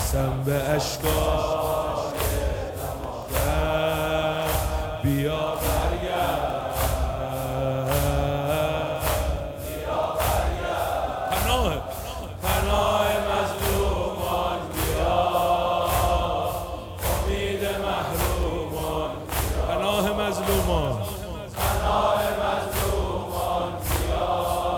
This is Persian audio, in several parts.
قسم به اشکال بیا برگرد، پناه مظلومان بیا، امید محرومان، پناه مظلومان بیا،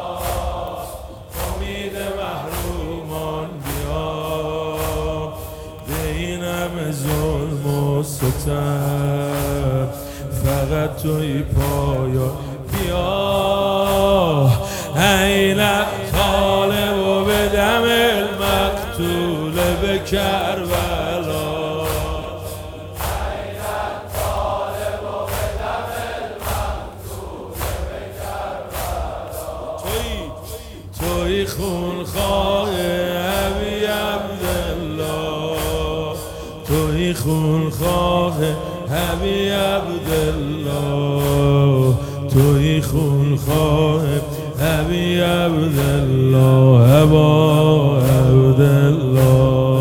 امید محرومان بیا. به این همه ظلم و ستم فقط توی پایان بیا. عین طالب و به دم المقتول به کربلا، توی خونخواه ابی عبدالله، توی خونخواه ابی عبدالله، توی خونخواه ابی عبدالله، ابا عبدالله.